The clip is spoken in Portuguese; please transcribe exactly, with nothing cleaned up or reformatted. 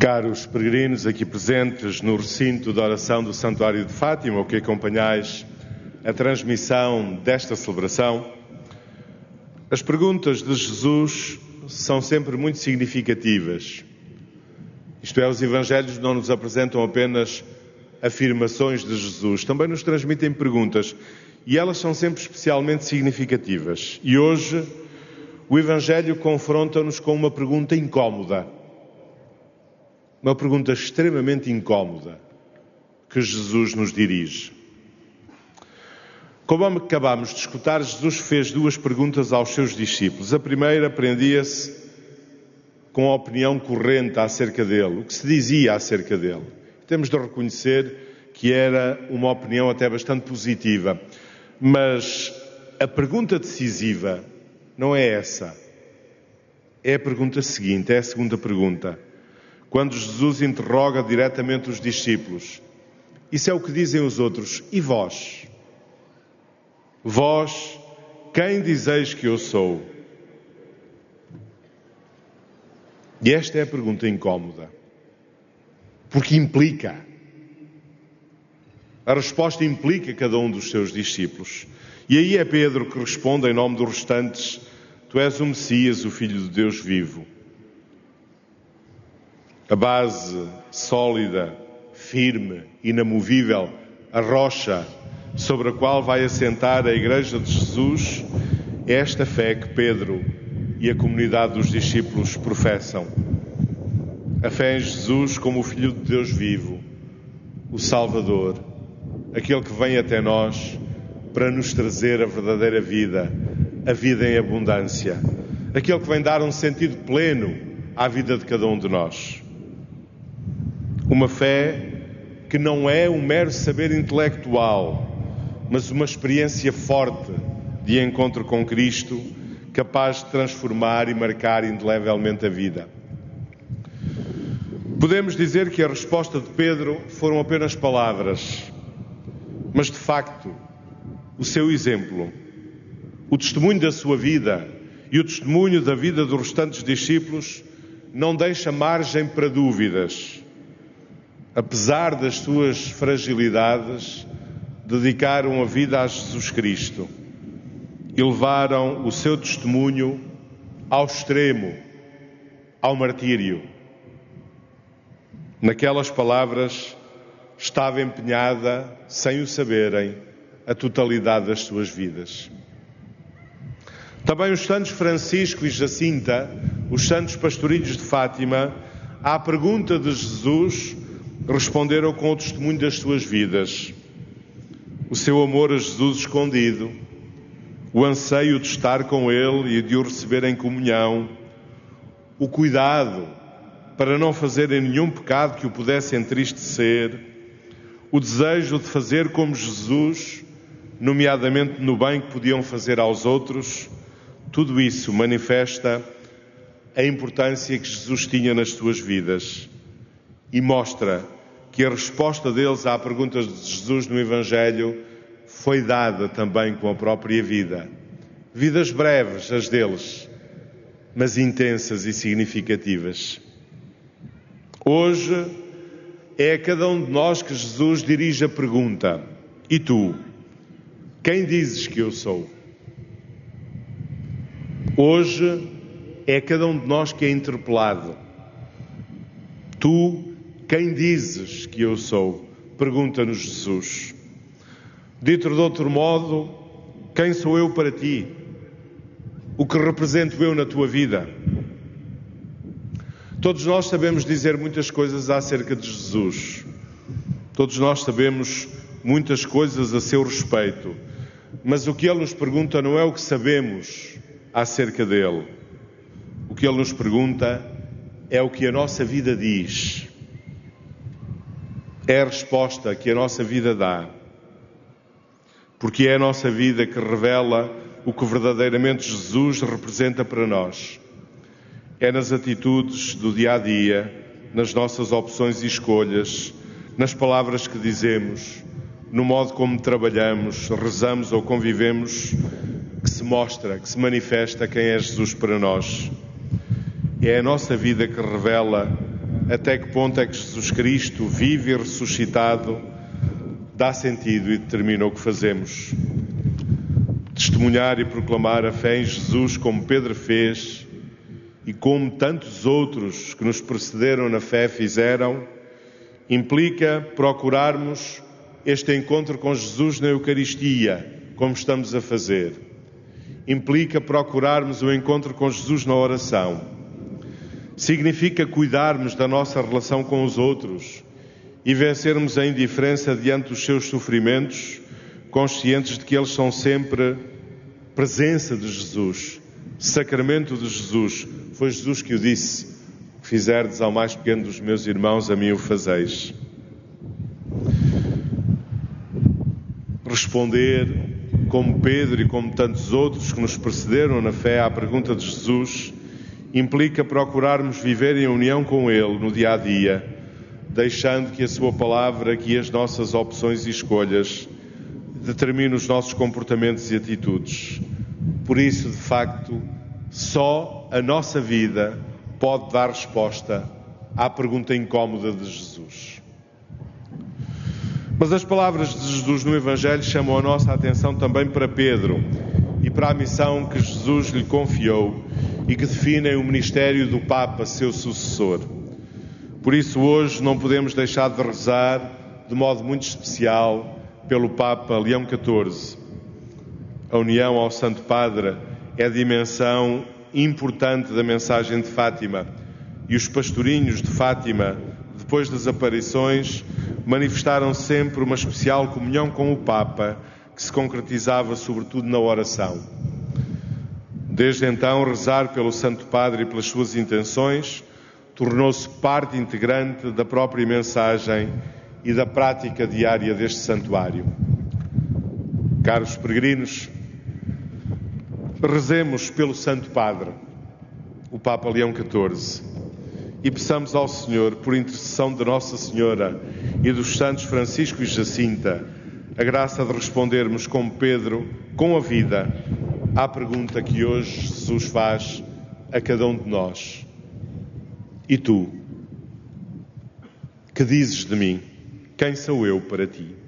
Caros peregrinos aqui presentes no recinto de oração do Santuário de Fátima, ou que acompanhais a transmissão desta celebração, as perguntas de Jesus são sempre muito significativas. Isto é, os Evangelhos não nos apresentam apenas afirmações de Jesus, também nos transmitem perguntas, e elas são sempre especialmente significativas. E hoje o Evangelho confronta-nos com uma pergunta incómoda. Uma pergunta extremamente incómoda que Jesus nos dirige. Como acabámos de escutar, Jesus fez duas perguntas aos seus discípulos. A primeira prendia-se com a opinião corrente acerca dele, o que se dizia acerca dele. Temos de reconhecer que era uma opinião até bastante positiva. Mas a pergunta decisiva não é essa. É a pergunta seguinte, é a segunda pergunta. Quando Jesus interroga diretamente os discípulos, isso é o que dizem os outros, e vós? Vós, quem dizeis que eu sou? E esta é a pergunta incómoda, porque implica, a resposta implica cada um dos seus discípulos. E aí é Pedro que responde em nome dos restantes, tu és o Messias, o Filho de Deus vivo. A base sólida, firme, inamovível, a rocha sobre a qual vai assentar a Igreja de Jesus, é esta fé que Pedro e a comunidade dos discípulos professam. A fé em Jesus como o Filho de Deus vivo, o Salvador, aquele que vem até nós para nos trazer a verdadeira vida, a vida em abundância, aquele que vem dar um sentido pleno à vida de cada um de nós. Uma fé que não é um mero saber intelectual, mas uma experiência forte de encontro com Cristo, capaz de transformar e marcar indelevelmente a vida. Podemos dizer que a resposta de Pedro foram apenas palavras, mas de facto o seu exemplo, o testemunho da sua vida e o testemunho da vida dos restantes discípulos não deixa margem para dúvidas. Apesar das suas fragilidades, dedicaram a vida a Jesus Cristo e levaram o seu testemunho ao extremo, ao martírio. Naquelas palavras estava empenhada, sem o saberem, a totalidade das suas vidas. Também os santos Francisco e Jacinta, os santos pastorinhos de Fátima, à pergunta de Jesus, responderam com o testemunho das suas vidas. O seu amor a Jesus escondido, o anseio de estar com Ele e de o receber em comunhão, o cuidado para não fazerem nenhum pecado que o pudesse entristecer, o desejo de fazer como Jesus, nomeadamente no bem que podiam fazer aos outros, tudo isso manifesta a importância que Jesus tinha nas suas vidas e mostra que a resposta deles à pergunta de Jesus no Evangelho foi dada também com a própria vida. Vidas breves, as deles, mas intensas e significativas. Hoje é a cada um de nós que Jesus dirige a pergunta: e tu? Quem dizes que eu sou? Hoje é a cada um de nós que é interpelado. Tu, quem dizes que eu sou? Pergunta-nos Jesus. Dito de outro modo, quem sou eu para ti? O que represento eu na tua vida? Todos nós sabemos dizer muitas coisas acerca de Jesus. Todos nós sabemos muitas coisas a seu respeito. Mas o que Ele nos pergunta não é o que sabemos acerca dele. O que Ele nos pergunta é o que a nossa vida diz. É a resposta que a nossa vida dá. Porque é a nossa vida que revela o que verdadeiramente Jesus representa para nós. É nas atitudes do dia-a-dia, nas nossas opções e escolhas, nas palavras que dizemos, no modo como trabalhamos, rezamos ou convivemos, que se mostra, que se manifesta quem é Jesus para nós. É a nossa vida que revela até que ponto é que Jesus Cristo, vivo e ressuscitado, dá sentido e determina o que fazemos. Testemunhar e proclamar a fé em Jesus como Pedro fez e como tantos outros que nos precederam na fé fizeram, implica procurarmos este encontro com Jesus na Eucaristia, como estamos a fazer. Implica procurarmos o encontro com Jesus na oração. Significa cuidarmos da nossa relação com os outros e vencermos a indiferença diante dos seus sofrimentos, conscientes de que eles são sempre presença de Jesus, sacramento de Jesus. Foi Jesus que o disse: o que fizerdes ao mais pequeno dos meus irmãos, a mim o fazeis. Responder, como Pedro e como tantos outros que nos precederam na fé, à pergunta de Jesus, implica procurarmos viver em união com Ele no dia a dia, deixando que a Sua palavra guie as nossas opções e escolhas, determine os nossos comportamentos e atitudes. Por isso, de facto, só a nossa vida pode dar resposta à pergunta incómoda de Jesus. Mas as palavras de Jesus no Evangelho chamam a nossa atenção também para Pedro e para a missão que Jesus lhe confiou e que definem o ministério do Papa, seu sucessor. Por isso, hoje não podemos deixar de rezar de modo muito especial pelo Papa Leão catorze. A união ao Santo Padre é a dimensão importante da mensagem de Fátima, e os pastorinhos de Fátima, depois das aparições, manifestaram sempre uma especial comunhão com o Papa, que se concretizava sobretudo na oração. Desde então, rezar pelo Santo Padre e pelas suas intenções tornou-se parte integrante da própria mensagem e da prática diária deste santuário. Caros peregrinos, rezemos pelo Santo Padre, o Papa Leão catorze, e peçamos ao Senhor, por intercessão de Nossa Senhora e dos santos Francisco e Jacinta, a graça de respondermos como Pedro, com a vida, à pergunta que hoje Jesus faz a cada um de nós. E tu? Que dizes de mim? Quem sou eu para ti?